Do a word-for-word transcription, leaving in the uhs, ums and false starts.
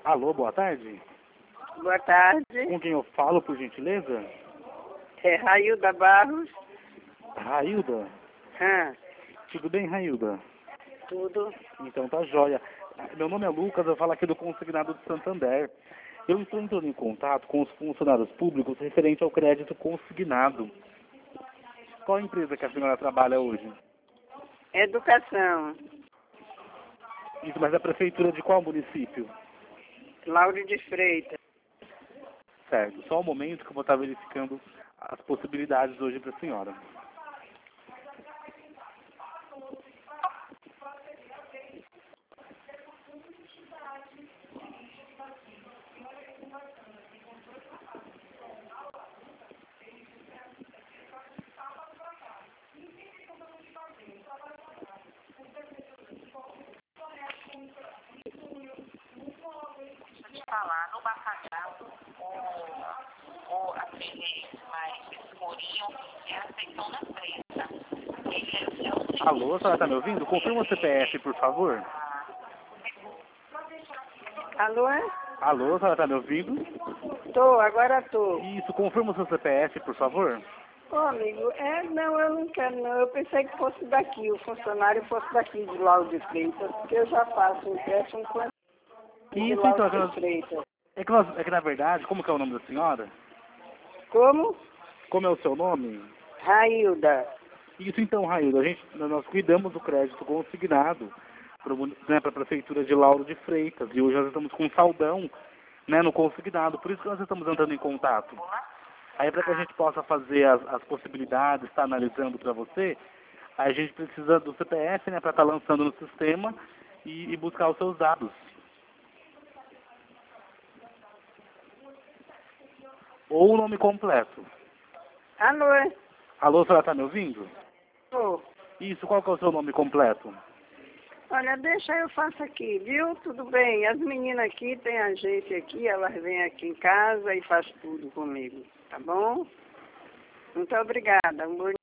Alô, boa tarde. Boa tarde. Com quem eu falo, por gentileza? É Railda Barros. Railda? Ah, Tudo bem, Railda? tudo. Então tá jóia. Meu nome é Lucas, eu falo aqui do Consignado de Santander. Eu estou entrando em contato com os funcionários públicos referente ao crédito consignado. Qual empresa que a senhora trabalha hoje? Educação. Isso, mas a prefeitura de qual município? Lauro de Freitas. Certo, só um momento que eu vou estar verificando as possibilidades hoje para a senhora. Falar no bacalhau, o, o, aquele, mais esse morinho, é azeitona preta. Ele é, é o seguinte. Alô, a senhora está me ouvindo? Confirma o C P F, por favor. Alô? é? Alô, a senhora está me ouvindo? Tô, agora tô. Isso, confirma o seu C P F, por favor. Ô, amigo, é, não, eu não quero não. Eu pensei que fosse daqui, o funcionário fosse daqui de Lauro de Freitas, porque eu já faço empréstimo com de Isso, então, é que, Lauro de nós, Freitas. é, que nós, é que na verdade, como que é o nome da senhora? Como? Como é o seu nome? Railda. Isso então, Railda, a gente, nós cuidamos do crédito consignado para né, a Prefeitura de Lauro de Freitas e hoje nós estamos com um saldão, né, no consignado, por isso que nós estamos entrando em contato. Aí para que a gente possa fazer as, as possibilidades, estar analisando para você, aí a gente precisa do C P F, né, para estar lançando no sistema e, e buscar os seus dados. Ou o nome completo. Alô? é? Alô, a senhora está me ouvindo? Tô. Isso, qual que é o seu nome completo? Olha, deixa eu faço aqui, viu? Tudo bem. As meninas aqui, tem agência aqui, elas vêm aqui em casa e faz tudo comigo, tá bom? Muito obrigada. Um bom